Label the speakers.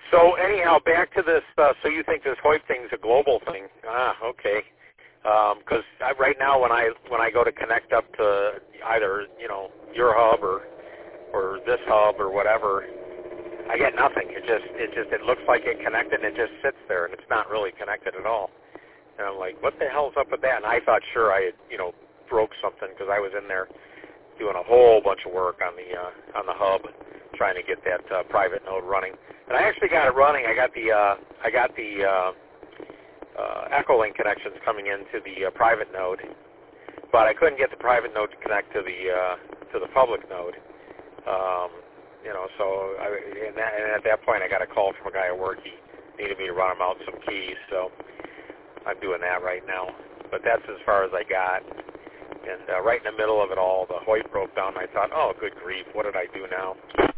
Speaker 1: So anyhow, back to this. So you think this HOIP thing's a global thing? Okay. Because right now, when I go to connect up to either your hub or this hub or whatever, I get nothing. It looks like it connected and it just sits there and it's not really connected at all. And I'm like, what the hell's up with that? And I thought sure I had broke something because I was in there doing a whole bunch of work on the hub, trying to get that private node running. And I actually got it running. I got the Echolink connections coming into the private node, but I couldn't get the private node to connect to the public node. So and at that point I got a call from a guy at work. He needed me to run him out some keys, so I'm doing that right now. But that's as far as I got. And right in the middle of it all, the HOIP broke down. And I thought, oh, good grief, what did I do now?